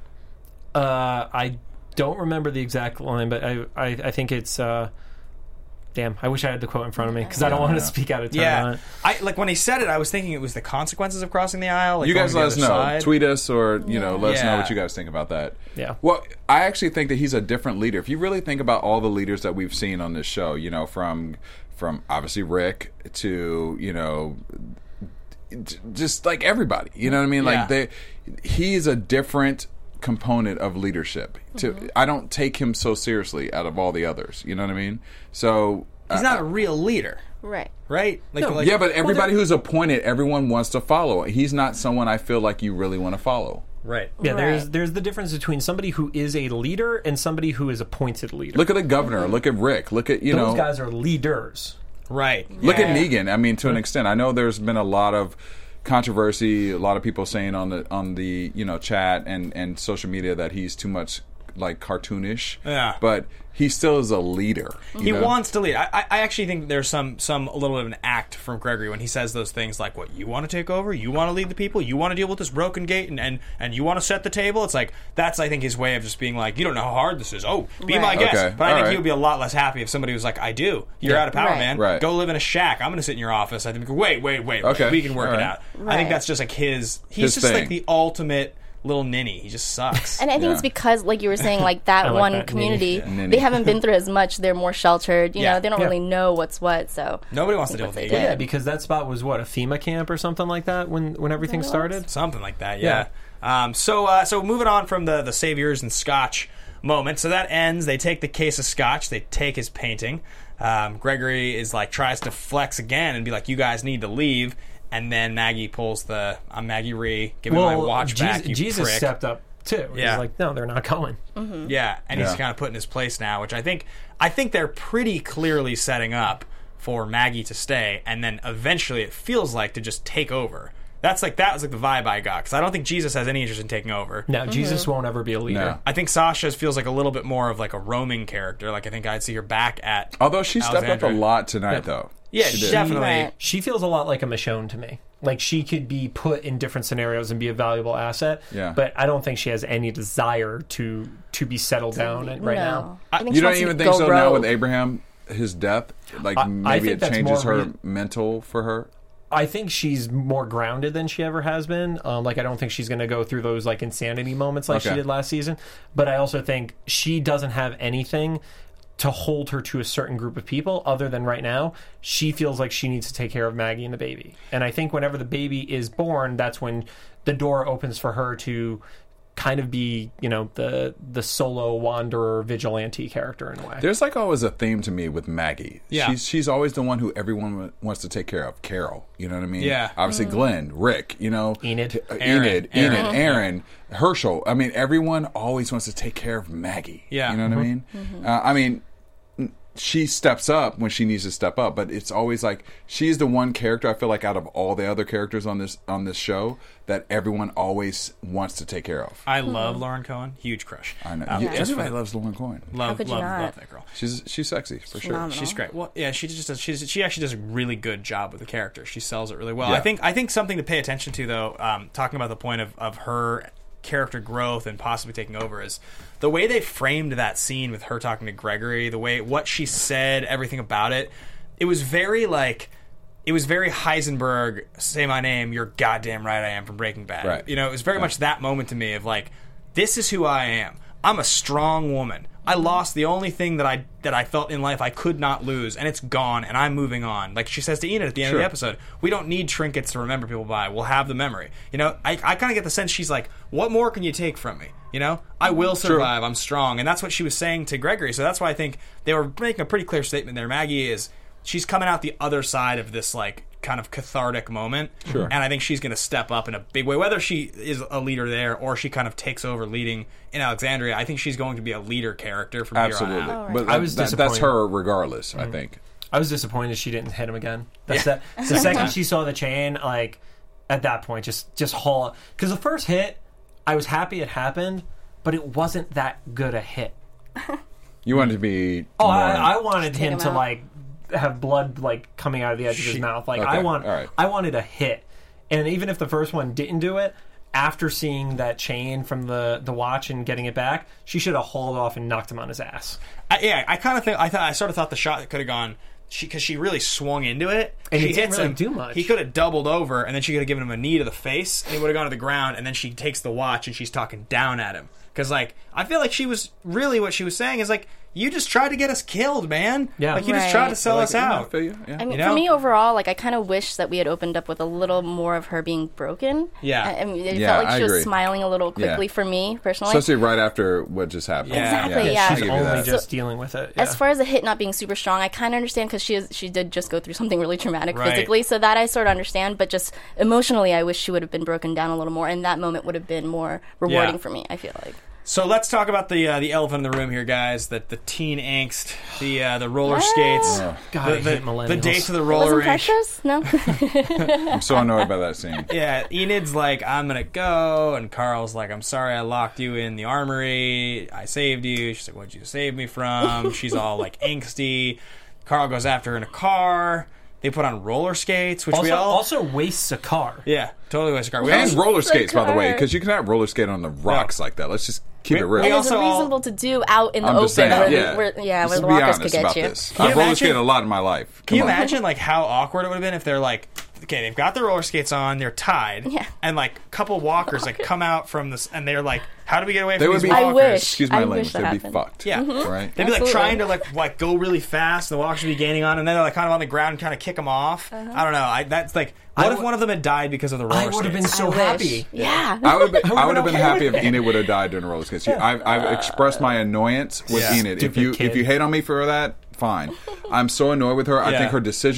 I don't remember the exact line, but I think it's. Damn, I wish I had the quote in front of me because I don't want to speak out of turn on Yeah, it. when he said it, I was thinking it was the consequences of crossing the aisle. You going guys to the let us other know. side. Tweet us or, let us know Yeah. what you guys think about that. Yeah. Well, I actually think that he's a different leader. If you really think about all the leaders that we've seen on this show, from obviously Rick to, just everybody. You know what I mean? Yeah. He's a different component of leadership. I don't take him so seriously out of all the others. You know what I mean? So He's not a real leader, Right. right? yeah, but everybody who's appointed, everyone wants to follow. He's not someone I feel like you really want to follow. right. Yeah, Right. there's the difference between somebody who is a leader and somebody who is appointed leader. Look at the governor. Look at Rick. Look at Those guys are leaders. Right. Look at Yeah. Negan. I mean, to an extent, I know there's been a lot of controversy. A lot of people saying on the chat and social media that he's too much cartoonish. Yeah. But he still is a leader. He wants to lead. I actually think there's a little bit of an act from Gregory when he says those things like, "What, you want to take over? You want to lead the people? You want to deal with this broken gate and you want to set the table?" It's that's I think his way of just being like, "You don't know how hard this is. Oh, be my Right. guest." Okay. But I think All he right. would be a lot less happy if somebody was like, "I do. You're out of power, Right. man. Right. Go live in a shack. I'm going to sit in your office." I think, wait, Okay. we can work All it right. out. I Right. think that's just he's His just thing. the ultimate little ninny. He just sucks. And I think Yeah. it's because, like you were saying, that I like one that, community, Ninny. they haven't been through as much. They're more sheltered. You Yeah. know, they don't Yeah. really know what's what. So Nobody wants to deal what with they it. did. Yeah, because that spot was a FEMA camp or something like that when everything what it started. Something like that, yeah. So moving on from the saviors and scotch moment. So that ends. They take the case of scotch. They take his painting. Gregory is tries to flex again and be like, "You guys need to leave." And then Maggie pulls the "I'm Maggie Rhee. Give me my watch back, you Jesus prick." stepped up too. Yeah. He's like, no, they're not going. Yeah, and he's Yeah. kind of put in his place now, which I think they're pretty clearly setting up for Maggie to stay, and then eventually it feels like to just take over. That was like the vibe I got, because I don't think Jesus has any interest in taking over. No, Jesus won't ever be a leader. No. I think Sasha feels like a little bit more of like a roaming character. Like I think I'd see her back at. Although she stepped up a Alexandria. lot tonight, though. Yeah, She did. definitely. Right. She feels a lot like a Michonne to me. Like she could be put in different scenarios and be a valuable asset. Yeah. But I don't think she has any desire to be settled down right now. I think You she don't wants to even go think so now rogue. with Abraham, his death? Like I maybe think it that's changes more her mental for her? I think she's more grounded than she ever has been. Like I don't think she's going to go through those like insanity moments like she Okay. did last season. But I also think she doesn't have anything to hold her to a certain group of people other than right now she feels like she needs to take care of Maggie and the baby. And I think whenever the baby is born, that's when the door opens for her to kind of be, the solo wanderer vigilante character in a way. There's like always a theme to me with Maggie. Yeah. She's always the one who everyone wants to take care of. Carol, you know what I mean? Yeah. Obviously Glenn, Rick, Enid. Aaron, Herschel. I mean, everyone always wants to take care of Maggie. Yeah. You know what I mean? She steps up when she needs to step up, but it's always like she's the one character I feel like out of all the other characters on this show that everyone always wants to take care of. I love Lauren Cohen. Huge crush. I know. Just Everybody for- loves Lauren Cohen. Love, could you love, not? love that girl. She's sexy for sure. Phenomenal. She's great. Well, yeah, she just does. She actually does a really good job with the character. She sells it really well. Yeah. I think something to pay attention to, though, talking about the point of her character growth and possibly taking over, is the way they framed that scene with her talking to Gregory. The way what she said, everything about it. It was very Heisenberg. Say my name. You're goddamn right. I am from Breaking Bad. Right. It was very much that moment to me of like, this is who I am. I'm a strong woman. I lost the only thing that I felt in life I could not lose, and it's gone, and I'm moving on. Like she says to Enid at the end of the episode, we don't need trinkets to remember people by. We'll have the memory. I kind of get the sense she's like, what more can you take from me? I will survive. I'm strong. And that's what she was saying to Gregory. So that's why I think they were making a pretty clear statement there. Maggie she's coming out the other side of this like kind of cathartic moment. Sure. And I think she's going to step up in a big way, whether she is a leader there or she kind of takes over leading in Alexandria. I think she's going to be a leader character from Absolutely. here on out. But I was that's disappointed. her regardless, I think. I was disappointed she didn't hit him again. The second she saw the chain, like at that point, just haul. Because the first hit, I was happy it happened, but it wasn't that good a hit. You wanted to be Oh, more... I wanted him him to out. like have blood like coming out of the edge of his mouth. Like Okay, I all right. I wanted a hit, and even if the first one didn't do it, after seeing that chain from the watch and getting it back, she should have hauled off and knocked him on his ass. I kind of think I sort of thought the shot could have gone because she really swung into it. And she it didn't hits really him. do much. He could have doubled over, and then she could have given him a knee to the face, and he would have gone to the ground. And then she takes the watch and she's talking down at him because like I feel like she was really what she was saying is like, you just tried to get us killed, man. Yeah. Like you just Right. tried to sell Like, us yeah, I out. feel you. Yeah. I mean, You know? for me overall, like I kind of wish that we had opened up with a little more of her being broken. Yeah. I mean, it Yeah, felt like I she agree. was smiling a little quickly Yeah. for me personally. Especially right after what just happened. Yeah. Exactly, yeah. I She's give you only that. just dealing with it. As far as the hit not being super strong, I kind of understand because she did just go through something really traumatic Right. physically, so that I sort of understand. But just emotionally, I wish she would have been broken down a little more, and that moment would have been more rewarding Yeah. for me. I feel like. So let's talk about the elephant in the room here, guys. The teen angst, the roller skates, God, I the hate millennials. date to the roller Wasn't rink. precious? No. I'm so annoyed by that scene. Yeah, Enid's like, I'm gonna go, and Carl's like, I'm sorry I locked you in the armory. I saved you. She's like, what'd you save me from? She's all like angsty. Carl goes after her in a car. They put on roller skates, which we Also wastes a car. yeah, totally waste a car. We And also, roller skates, by the way, car. because you cannot roller skate on the rocks like that. Let's just keep it real. we It was also all- reasonable to do out in the I'm open just saying, where, yeah. where Just the be walkers honest could get about you. this. you I've roller imagine- skated a lot in my life. Can you Come on. imagine like how awkward it would have been if they're like, okay, they've got their roller skates on, they're tied, Yeah. and like a couple walkers like come out from this, and they're like, how do we get away They from would these be. walkers? I wish. Excuse my I language. wish that They'd be happened. fucked. Yeah. Right. They'd be like Absolutely. trying to like go really fast, and the walkers would be gaining on, and then they're like kind of on the ground and kind of kick them off. I don't know. That's like, what if one of them had died because of the roller I would have been skates? so I wish. happy. Yeah. I would have been okay happy with if Enid would have died during the roller skates. I've expressed my annoyance with Yeah. Enid. Stupid kid. If you hate on me for that, fine. I'm so annoyed with her. I Yeah. think her decisions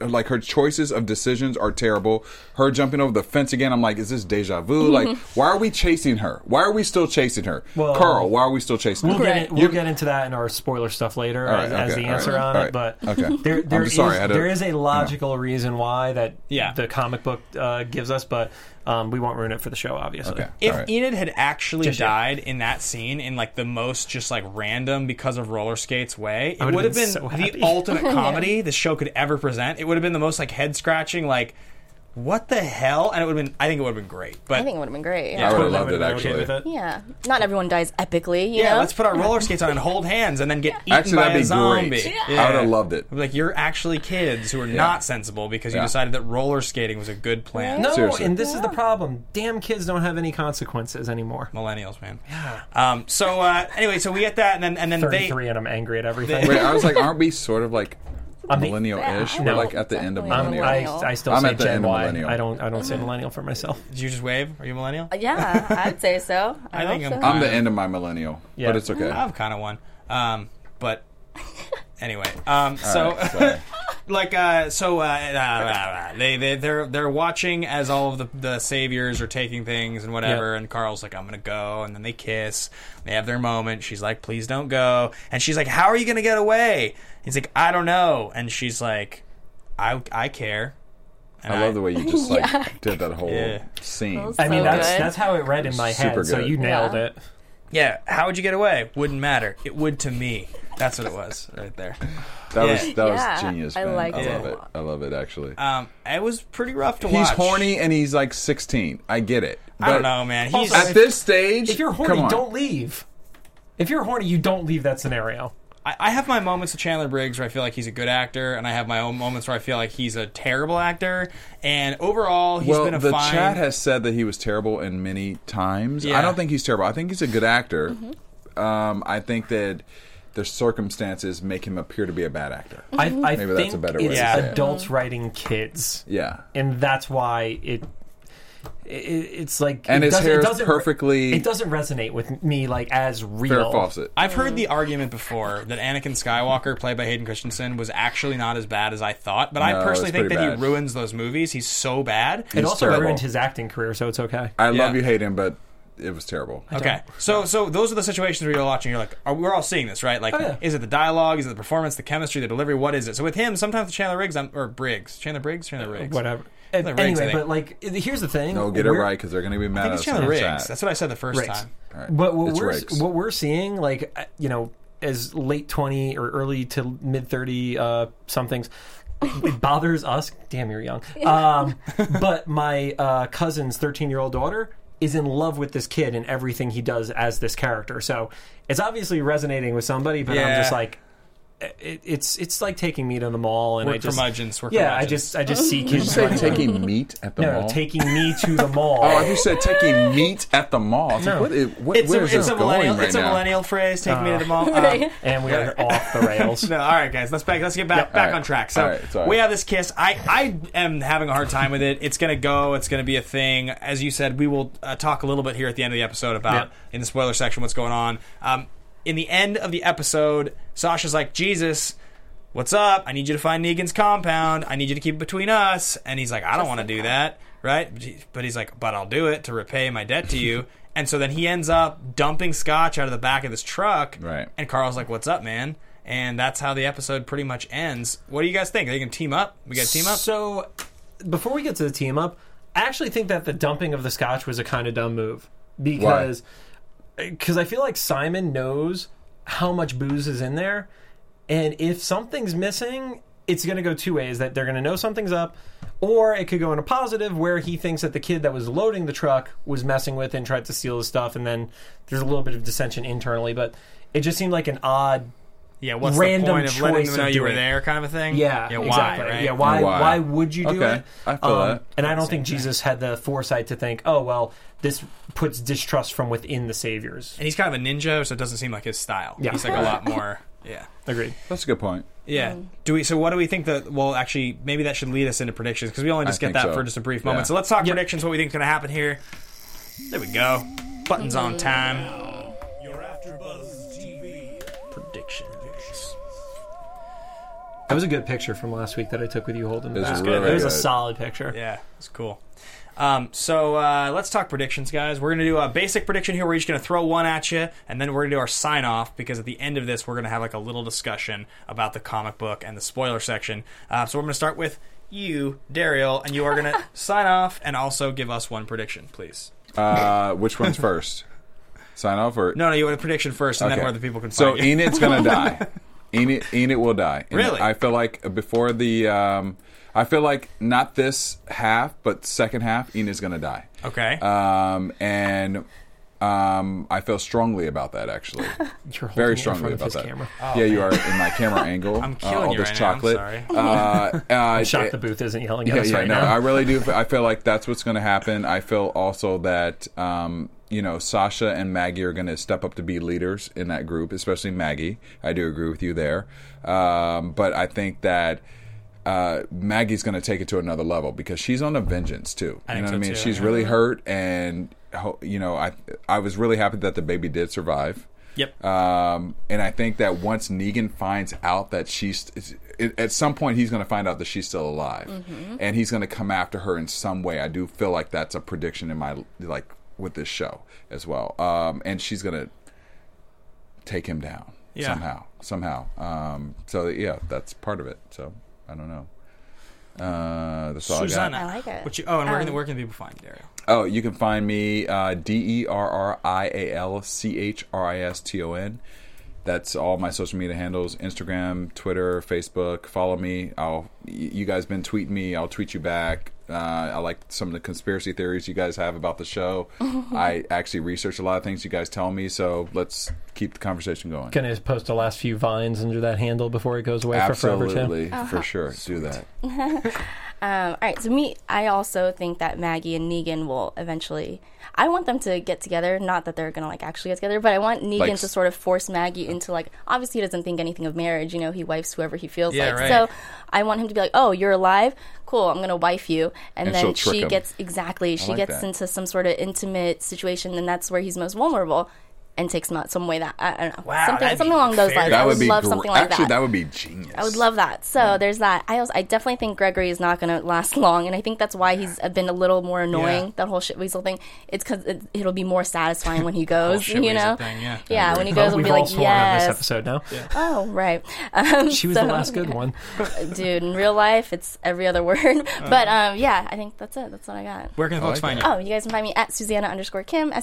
like her choices of decisions are terrible. Her jumping over the fence again, I'm like, is this deja vu? Like, why are we chasing her? Why are we still chasing her? Well, Carl, why are we still chasing her? We'll get into that in our spoiler stuff later as the answer on it. But there is a logical reason why that the comic book gives us, but we won't ruin it for the show, obviously. Okay. If Enid had actually died in that scene in like the most just like random because of roller skates way, it would have been so the ultimate comedy the show could ever present. It would have been the most like head scratching, like what the hell? And it would have been. I think it would have been great. But I think it would have been great. I would have loved it, Okay actually. with it. Yeah, not everyone dies epically. You know? let's put our roller skates on and hold hands and then get eaten Actually, by that'd a be zombie. great. Yeah. I would have loved it. Like, you're actually kids who are not sensible because you decided that roller skating was a good plan. No, Seriously. and this is the problem. Damn kids don't have any consequences anymore. Millennials, man. Yeah. Anyway, so we get that, and then 33 and I'm angry at everything. Wait, I was like, aren't we sort of like I'm millennial-ish? Yeah. We're like at the end of millennial. I still I'm say at the Gen end of Y. millennial. I don't say millennial for myself. Did you just wave? Are you a millennial? Yeah, I'd say so. I think hope I'm so. I'm the end of my millennial, Yeah. but it's okay. I'm kind of one. But anyway, Sorry. they're watching as all of the saviors are taking things and whatever, and Carl's like, I'm gonna go, and then they kiss. They have their moment. She's like, please don't go, and she's like, how are you gonna get away? He's like, I don't know, and she's like, I care. And I love the way you just like did that whole scene. That was I mean, so that's how it read in my Super head, so good. you nailed Yeah. it. Yeah, how would you get away? Wouldn't matter. It would to me. That's what it was right there. That Yeah. was genius, I man. liked I it love a it. lot. I love it actually. It was pretty rough to He's watch. horny and he's like 16. I get it. I don't But know, man. He's At this stage, If you're come horny, on. don't leave. If you're horny, you don't leave that scenario. I have my moments with Chandler Briggs where I feel like he's a good actor, and I have my own moments where I feel like he's a terrible actor. And overall, he's been a the fine. chat has said that he was terrible in many times. Yeah. I don't think he's terrible. I think he's a good actor. I think that the circumstances make him appear to be a bad actor. I Maybe think that's a better way it's to say it. adults writing kids, Yeah. and that's why it's like And it his doesn't- hair it is doesn't- perfectly It doesn't resonate with me like as real. Farrah Fawcett. I've heard the argument before that Anakin Skywalker, played by Hayden Christensen, was actually not as bad as I thought. But I No, personally it's think pretty that bad. he ruins those movies. He's so bad. It also terrible. ruined his acting career, so it's okay. I Yeah. love you, hate him, but it was terrible. Okay, so those are the situations where you're watching. You're like, we're all seeing this, right? Like, yeah. is it the dialogue? Is it the performance? The chemistry? The delivery? What is it? So with him, sometimes the Chandler Riggs or Briggs, Chandler Briggs. Whatever. Riggs, I Anyway, think. but like, here's the thing. No, get it We're- right because they're going to be I mad think at it's us Chandler in the Riggs. chat. That's what I said the first Riggs. time. All right. But It's Riggs. what we're seeing, like, as late 20 or early to mid 30 somethings, it bothers us. Damn, you're young. But my cousin's 13-year-old daughter is in love with this kid and everything he does as this character. So it's obviously resonating with somebody, but I'm Yeah. just like, it's like taking me to the mall, and We're I just curmudgeons. I just see Did you kids say running. taking meat at the No, mall? taking me to the mall. Oh, you said taking meat at the mall. I was No. like, where It's is this a going millennial. right It's a now? millennial phrase. Take me to the mall. And we are off the rails. No, all right, guys. Let's get back All right. on track. So All right, sorry. we have this kiss. I am having a hard time with it. It's gonna go. It's gonna be a thing. As you said, we will talk a little bit here at the end of the episode about in the spoiler section what's going on. In the end of the episode, Sasha's like, Jesus, what's up? I need you to find Negan's compound. I need you to keep it between us. And he's like, I don't want to do that, right? But he's like, but I'll do it to repay my debt to you. And so then he ends up dumping Scotch out of the back of this truck. Right. And Carl's like, what's up, man? And that's how the episode pretty much ends. What do you guys think? Are they going to team up? We got to team up? So, before we get to the team up, I actually think that the dumping of the Scotch was a kind of dumb move. Because I feel like Simon knows how much booze is in there. And if something's missing, it's going to go two ways. That they're going to know something's up, or it could go in a positive where he thinks that the kid that was loading the truck was messing with and tried to steal his stuff, and then there's a little bit of dissension internally. But it just seemed like an odd... Yeah, what's random the point of letting choice them know of you were doing it. there kind of a thing? Yeah, why, exactly. right? Yeah, why? Why? Why would you do Okay, it? I feel that. And I don't think Jesus had the foresight to think, oh well, this puts distrust from within the saviors. And he's kind of a ninja, so it doesn't seem like his style. Yeah. He's like a lot more... Yeah. Agreed. That's a good point. Yeah. So what do we think that? Well, actually, maybe that should lead us into predictions because we only just I get think that so. for just a brief moment. Yeah. So let's talk predictions. What we think is going to happen here. There we go. Buttons on time. Your AfterBuzz TV Predictions. That was a good picture from last week that I took with you holding the basket. really It was a good. solid picture. Yeah, it's cool. So let's talk predictions, guys. We're going to do a basic prediction here. We're each going to throw one at you, and then we're going to do our sign-off, because at the end of this, we're going to have like a little discussion about the comic book and the spoiler section. So we're going to start with you, Daryl, and you are going to sign off and also give us one prediction, please. Which one's first? Sign off or No, you want a prediction first, and then where the people can So find you. Enid's gonna die. Enid will die. And Really? I feel like before the, I feel like not this half, but second half, Enid's gonna die. Okay. I feel strongly about that, actually. You're holding Very it in strongly front of about his that. camera. Yeah, you are in my camera angle. I'm killing all you this right now. I'm chocolate. sorry. Shock the Booth isn't yelling at us right no, now. I really do. I feel like that's what's going to happen. I feel also that Sasha and Maggie are going to step up to be leaders in that group, especially Maggie. I do agree with you there, but I think that Maggie's going to take it to another level because she's on a vengeance too. I You know think what I so, mean? too. She's really hurt, and I was really happy that the baby did survive. Yep. And I think that once Negan finds out that at some point he's going to find out that she's still alive, and he's going to come after her in some way. I do feel like that's a prediction in my with this show as well. And she's going to take him down somehow. So yeah, that's part of it. So I don't know. That's all Susanna, I like it. And where can people find you, Daryl? Oh, you can find me DERRIALCHRISTON. That's all my social media handles: Instagram, Twitter, Facebook. Follow me. You guys been tweeting me. I'll tweet you back. I like some of the conspiracy theories you guys have about the show. I actually research a lot of things you guys tell me, so let's keep the conversation going. Can I post the last few vines under that handle before it goes away for forever too? Absolutely, for sure. Do that. All right, so I also think that Maggie and Negan will eventually. I want them to get together. Not that they're gonna actually get together, but I want Negan to sort of force Maggie into obviously he doesn't think anything of marriage. He wifes whoever he feels like. Right. So I want him to be like, "Oh, you're alive? Cool. I'm gonna wife you," and then she'll trick she him. gets like that. into some sort of intimate situation, and that's where he's most vulnerable. And takes him out some way that I don't know, Wow, that'd something be along those fair. lines. That I would would be love something like actually, that. that would be genius. I would love that. So there's that. I definitely think Gregory is not going to last long, and I think that's why he's been a little more annoying. Yeah. That whole Shitweasel thing. It's because it'll be more satisfying when he goes. Shitweasel thing, yeah. Yeah, when he goes, we'll We've be all like, sworn on this yes. episode now. Oh, right. She was the last good one. Dude, in real life, it's every other word. But yeah, I think that's it. That's what I got. Where can the folks find you? Oh, you guys can find me at Susanna_Kim,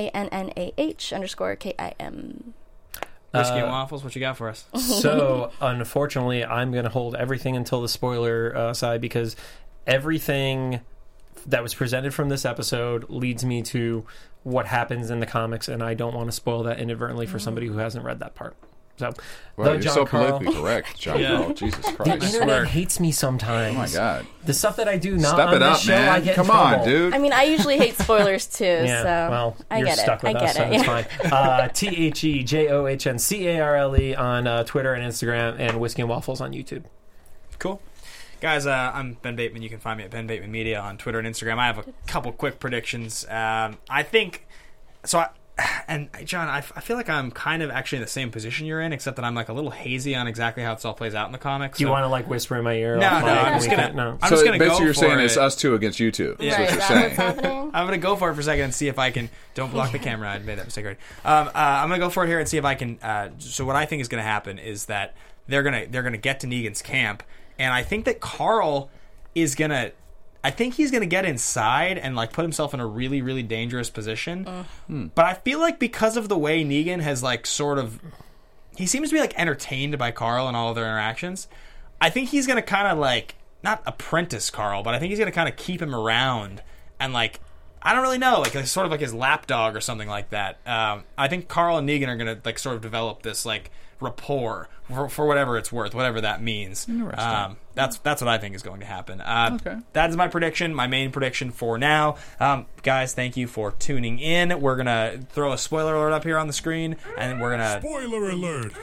SUSANNAH_KIM. Whiskey and Waffles, what you got for us? So, unfortunately, I'm going to hold everything until the spoiler side because everything that was presented from this episode leads me to what happens in the comics, and I don't want to spoil that inadvertently for somebody who hasn't read that part. So, Well, you're John so Carl, politically correct, John Yeah. Carl. Jesus the Christ. internet hates me sometimes. Oh my God. The stuff that I do not Step on it this up, show, I man. get Come in trouble. on, dude. I mean, I usually hate spoilers too, Yeah, so well, I you're get stuck it. with I us, get so it. it's Yeah. fine. TheJohnccarle on Twitter and Instagram, and Whiskey and Waffles on YouTube. Cool. Guys, I'm Ben Bateman. You can find me at Ben Bateman Media on Twitter and Instagram. I have a couple quick predictions. I think... And John, I feel like I'm kind of actually in the same position you're in, except that I'm a little hazy on exactly how this all plays out in the comics. Do you want to whisper in my ear? No, off no, mic I'm and just we gonna- can't- No. I'm So just going to go basically you're saying for it's it. us two against you two. Yeah. That's what Is you're that saying. what's happening? I'm going to go for it for a second and see if I can... Don't block the camera. I made that mistake already. I'm going to go for it here and see if I can... so what I think is going to happen is that they're gonna get to Negan's camp, and I think that Carl is going to... I think he's going to get inside and put himself in a really, really dangerous position. But I feel like because of the way Negan has sort of... He seems to be entertained by Carl and all of their interactions. I think he's going to kind of not apprentice Carl, but I think he's going to kind of keep him around and I don't really know, sort of his lapdog or something like that. I think Carl and Negan are going to sort of develop this rapport for whatever it's worth, whatever that means. That's what I think is going to happen. Okay. That is my prediction, my main prediction for now. Guys, thank you for tuning in. We're gonna throw a spoiler alert up here on the screen, and we're gonna Spoiler alert!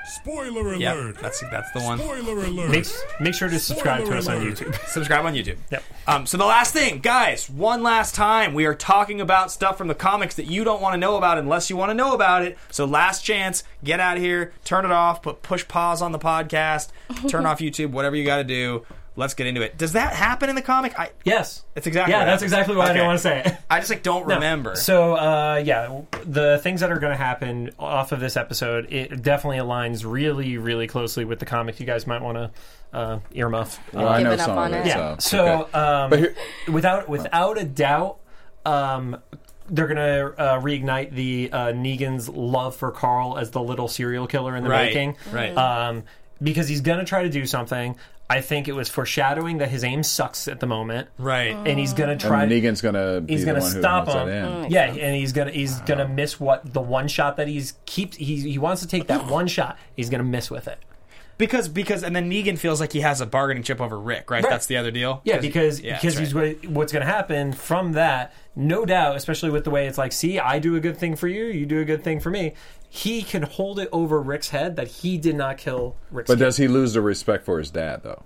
Spoiler Yeah, alert. that's the one. Spoiler alert. Make sure to subscribe to us on alert. YouTube. Subscribe on YouTube. Yep. So the last thing, guys, one last time, we are talking about stuff from the comics that you don't want to know about unless you want to know about it. So last chance, get out of here, turn it off, push pause on the podcast, turn off YouTube, whatever you got to do. Let's get into it. Does that happen in the comic? Yes. It's exactly. Yeah, that's exactly why I didn't want to say it. I just don't remember. So, the things that are going to happen off of this episode, it definitely aligns really, really closely with the comic. You guys might want to earmuff. Well, I know Giving up some on of it. it. Yeah. So, So, okay. But here, without a doubt, they're going to reignite the Negan's love for Carl as the little serial killer in the making. Right. Because he's going to try to do something. I think it was foreshadowing that his aim sucks at the moment. Right. And he's going to try. and Negan's gonna be He's the going to one who stop holds him. that in. Yeah, and he's gonna miss the one shot that he wants to take that one shot. He's gonna miss with it. Because and then Negan feels like he has a bargaining chip over Rick, right? Right. That's the other deal. Yeah, because that's he's right. what's going to happen from that, no doubt, especially with the way it's like, see, I do a good thing for you, you do a good thing for me. He can hold it over Rick's head that he did not kill Rick's But kid. does he lose the respect for his dad, though?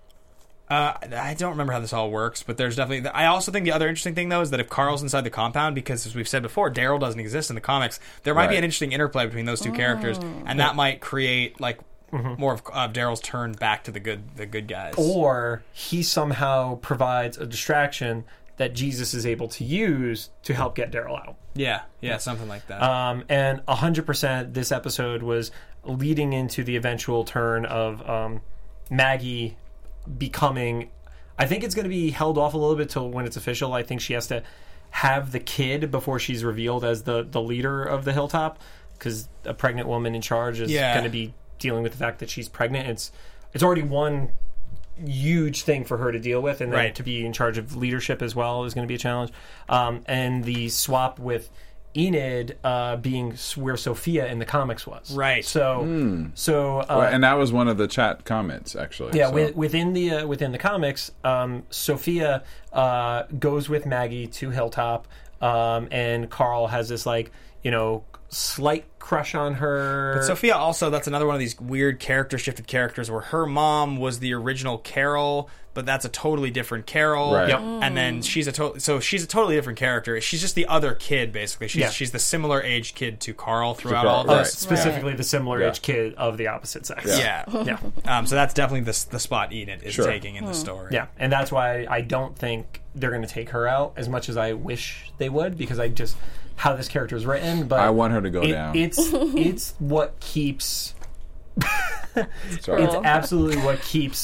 I don't remember how this all works, but there's definitely. I also think the other interesting thing, though, is that if Carl's inside the compound, because as we've said before, Daryl doesn't exist in the comics, there might be Right. an interesting interplay between those two characters, and that might create like more of Daryl's turn back to the good guys. Or he somehow provides a distraction that Jesus is able to use to help get Daryl out. Yeah, something like that. And 100% this episode was leading into the eventual turn of Maggie becoming... I think it's going to be held off a little bit till when it's official. I think she has to have the kid before she's revealed as the leader of the Hilltop, because a pregnant woman in charge is going to be dealing with the fact that she's pregnant. It's already one huge thing for her to deal with, and then to be in charge of leadership as well is going to be a challenge. And the swap with Enid being where Sophia in the comics was. Right. So and that was one of the chat comments, actually. Yeah, so. within the comics, Sophia goes with Maggie to Hilltop, and Carl has this slight crush on her. But Sophia also, that's another one of these weird character-shifted characters where her mom was the original Carol, but that's a totally different Carol. Right. Yep. And then she's a totally different character. She's just the other kid, basically. She's the similar age kid to Carl throughout all Right. this. Specifically the similar age kid of the opposite sex. Yeah. So that's definitely the spot Enid is taking in the story. Yeah, and that's why I don't think they're going to take her out as much as I wish they would, because I just... how this character is written, but I want her to go down. It's what keeps. Sorry. It's absolutely what keeps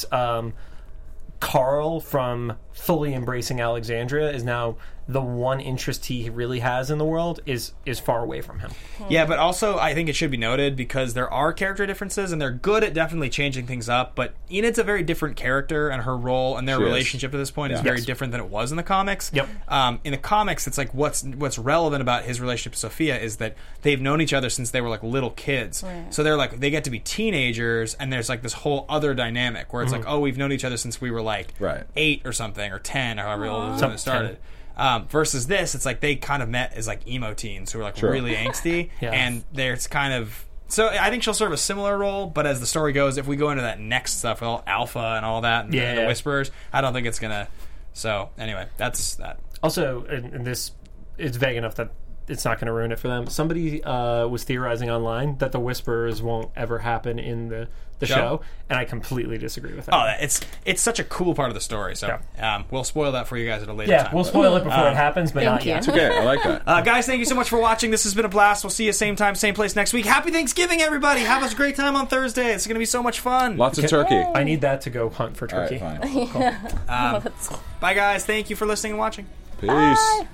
Carl from fully embracing Alexandria. Is now the one interest he really has in the world is far away from him. Yeah, but also I think it should be noted, because there are character differences and they're good at definitely changing things up, but Enid's a very different character, and her role and their relationship at this point is very different than it was in the comics. Yep. In the comics, it's like what's relevant about his relationship to Sophia is that they've known each other since they were like little kids. Right. So they get to be teenagers, and there's like this whole other dynamic where it's like, oh, we've known each other since we were like 8 or something, or 10, or however old it was when it started. Versus this, it's like they kind of met as like emo teens who were like really angsty, and there's kind of... So I think she'll serve a similar role, but as the story goes, if we go into that next stuff, all Alpha and all that, and the Whisperers, I don't think it's gonna... So anyway, that's that. Also, and this, it's vague enough that it's not going to ruin it for them. Somebody was theorizing online that the Whisperers won't ever happen in the show, and I completely disagree with that. Oh, it's such a cool part of the story, so we'll spoil that for you guys at a later time. Yeah, we'll spoil it before it happens, but not yet. It's okay, I like that. Guys, thank you so much for watching. This has been a blast. We'll see you same time, same place next week. Happy Thanksgiving, everybody. Have a great time on Thursday. It's going to be so much fun. Lots of turkey. I need that to go hunt for turkey. All right, fine. Bye, guys. Thank you for listening and watching. Peace. Bye.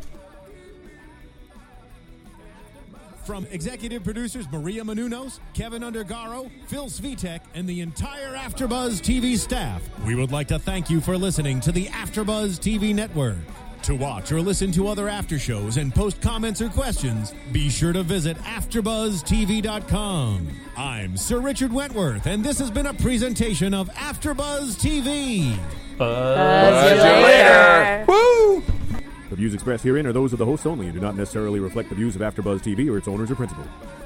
From executive producers Maria Menounos, Kevin Undergaro, Phil Svitek, and the entire AfterBuzz TV staff, we would like to thank you for listening to the AfterBuzz TV network. To watch or listen to other after shows and post comments or questions, be sure to visit AfterBuzzTV.com. I'm Sir Richard Wentworth, and this has been a presentation of AfterBuzz TV. Buzz you later. Woo! The views expressed herein are those of the hosts only and do not necessarily reflect the views of AfterBuzz TV or its owners or principals.